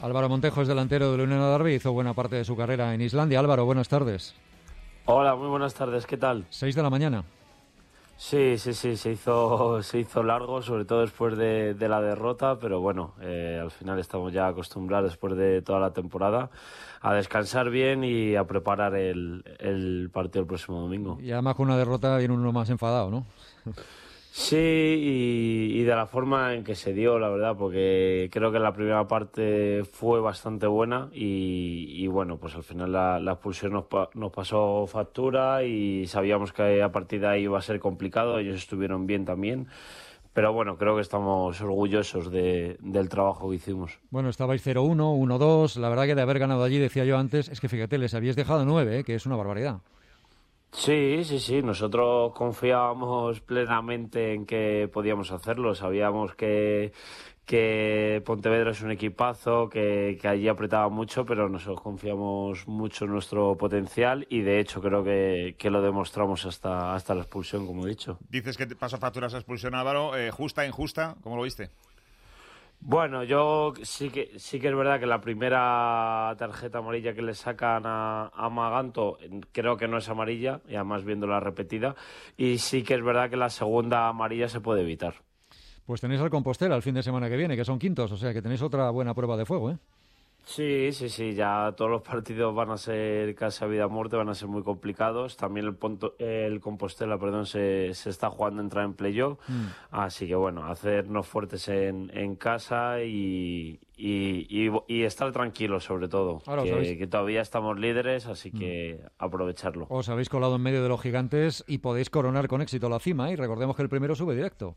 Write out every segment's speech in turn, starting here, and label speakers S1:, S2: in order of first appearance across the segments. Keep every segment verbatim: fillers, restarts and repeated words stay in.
S1: Álvaro Montejo es delantero del Unión Adarve y hizo buena parte de su carrera en Islandia. Álvaro, buenas tardes.
S2: Hola, muy buenas tardes, ¿qué tal?
S1: Seis de la mañana.
S2: Sí, sí, sí, se hizo, se hizo largo, sobre todo después de, de la derrota, pero bueno, eh, al final estamos ya acostumbrados después de toda la temporada a descansar bien y a preparar el, el partido el próximo domingo.
S1: Y además con una derrota viene uno más enfadado, ¿no?
S2: Sí, y, y de la forma en que se dio, la verdad, porque creo que la primera parte fue bastante buena y, y bueno, pues al final la, la expulsión nos, pa, nos pasó factura y sabíamos que a partir de ahí iba a ser complicado, ellos estuvieron bien también, pero bueno, creo que estamos orgullosos de, del trabajo que hicimos.
S1: Bueno, estabais cero uno, uno dos, la verdad que de haber ganado allí, decía yo antes, es que fíjate, les habíais dejado nueve, ¿eh? Que es una barbaridad.
S2: Sí, sí, sí, nosotros confiábamos plenamente en que podíamos hacerlo, sabíamos que, que Pontevedra es un equipazo, que, que allí apretaba mucho, pero nosotros confiamos mucho en nuestro potencial y de hecho creo que, que lo demostramos hasta, hasta la expulsión, como he dicho.
S3: Dices que te pasó factura esa expulsión, Álvaro, eh, justa, injusta, ¿cómo lo viste?
S2: Bueno, yo sí que sí que es verdad que la primera tarjeta amarilla que le sacan a, a Maganto creo que no es amarilla, y además viéndola repetida, y sí que es verdad que la segunda amarilla se puede evitar.
S1: Pues tenéis al Compostela el fin de semana que viene, que son quintos, o sea que tenéis otra buena prueba de fuego, ¿eh?
S2: Sí, sí, sí, ya todos los partidos van a ser casi a vida o muerte, van a ser muy complicados. También el, Ponto, el Compostela, perdón, se, se está jugando a entrar en playoff. Mm. Así que bueno, hacernos fuertes en, en casa y, y, y, y estar tranquilos sobre todo. Ahora, que, que todavía estamos líderes, así que mm. aprovecharlo.
S1: Os habéis colado en medio de los gigantes y podéis coronar con éxito la cima, ¿eh? Y recordemos que el primero sube directo.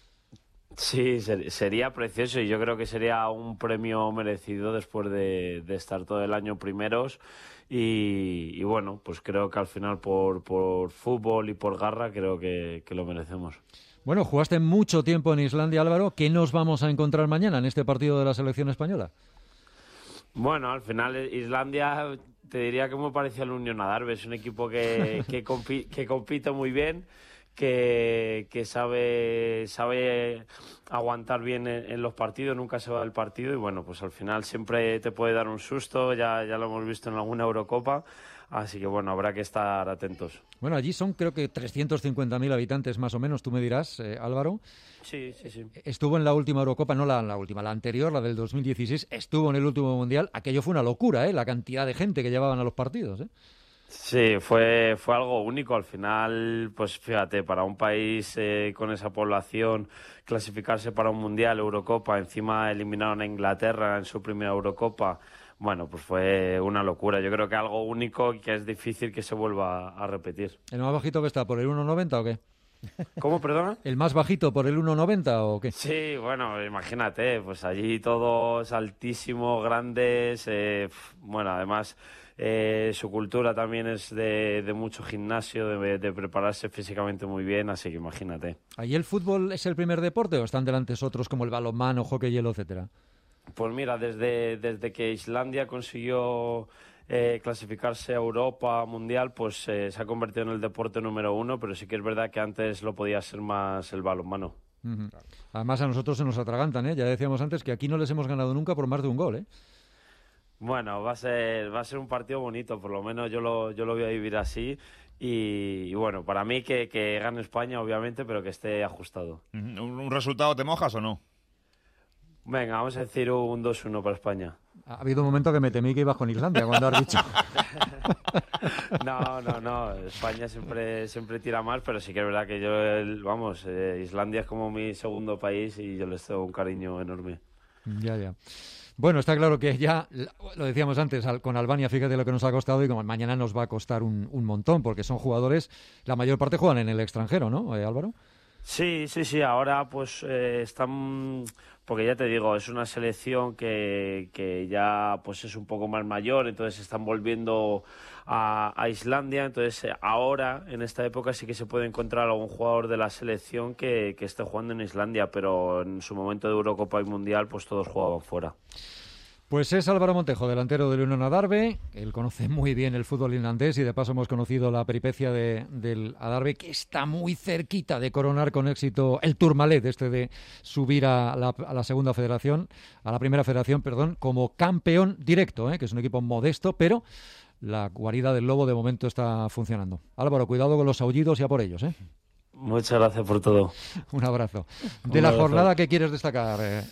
S2: Sí, ser, sería precioso y yo creo que sería un premio merecido después de, de estar todo el año primeros y, y bueno, pues creo que al final por, por fútbol y por garra creo que, que lo merecemos.
S1: Bueno, jugaste mucho tiempo en Islandia, Álvaro. ¿Qué nos vamos a encontrar mañana en este partido de la selección española?
S2: Bueno, al final Islandia te diría que me parece al Unión Adarve, es un equipo que, que, compi, que compite muy bien. Que, que sabe sabe aguantar bien en, en los partidos, nunca se va del partido y bueno, pues al final siempre te puede dar un susto, ya, ya lo hemos visto en alguna Eurocopa, así que bueno, habrá que estar atentos.
S1: Bueno, allí son creo que trescientos cincuenta mil habitantes más o menos, tú me dirás, eh, Álvaro.
S2: Sí, sí, sí.
S1: Estuvo en la última Eurocopa, no la, la última, la anterior, la del dos mil dieciséis, estuvo en el último Mundial, aquello fue una locura, ¿eh? La cantidad de gente que llevaban a los partidos, ¿eh?
S2: Sí, fue, fue algo único. Al final, pues fíjate, para un país eh, con esa población, clasificarse para un Mundial, Eurocopa, encima eliminaron a Inglaterra en su primera Eurocopa, bueno, pues fue una locura. Yo creo que algo único y que es difícil que se vuelva a repetir.
S1: ¿El más bajito que está, por el uno noventa o qué?
S2: ¿Cómo, perdona?
S1: ¿El más bajito por el uno noventa o qué?
S2: Sí, bueno, imagínate, pues allí todos altísimos, grandes, eh, bueno, además... Eh, su cultura también es de, de mucho gimnasio, de, de prepararse físicamente muy bien, así que imagínate.
S1: ¿Allí el fútbol es el primer deporte o están delante otros como el balonmano, hockey, hielo, etcétera?
S2: Pues mira, desde, desde que Islandia consiguió eh, clasificarse a Europa Mundial, pues eh, se ha convertido en el deporte número uno, pero sí que es verdad que antes lo podía ser más el balonmano.
S1: Uh-huh. Además a nosotros se nos atragantan, ¿eh? Ya decíamos antes que aquí no les hemos ganado nunca por más de un gol, ¿eh?
S2: Bueno, va a ser va a ser un partido bonito, por lo menos yo lo yo lo voy a vivir así y, y bueno, para mí que, que gane España obviamente, pero que esté ajustado.
S3: ¿Un, un resultado te mojas o no?
S2: Venga, vamos a decir un dos uno para España.
S1: Ha habido un momento que me temí que ibas con Islandia cuando has dicho.
S2: No, no, no, España siempre siempre tira más, pero sí que es verdad que yo, el, vamos, eh, Islandia es como mi segundo país y yo les tengo un cariño enorme.
S1: Ya, ya. Bueno, está claro que ya, lo decíamos antes, con Albania, fíjate lo que nos ha costado y como mañana nos va a costar un, un montón, porque son jugadores, la mayor parte juegan en el extranjero, ¿no, eh, Álvaro?
S2: Sí, sí, sí, ahora pues eh, están, porque ya te digo, es una selección que, que ya pues es un poco más mayor, entonces están volviendo a, a Islandia, entonces ahora, en esta época sí que se puede encontrar algún jugador de la selección que, que esté jugando en Islandia, pero en su momento de Eurocopa y Mundial pues todos jugaban fuera.
S1: Pues es Álvaro Montejo, delantero del Unión Adarve. Él conoce muy bien el fútbol irlandés y de paso hemos conocido la peripecia de, del Adarve, que está muy cerquita de coronar con éxito el Tourmalet, este de subir a la, a la segunda federación, a la primera federación, perdón, como campeón directo, ¿eh? Que es un equipo modesto, pero la guarida del lobo de momento está funcionando. Álvaro, cuidado con los aullidos y a por ellos, ¿eh?
S2: Muchas gracias por todo.
S1: Un abrazo. De
S2: Un
S1: la
S2: abrazo.
S1: jornada, ¿qué quieres destacar, eh,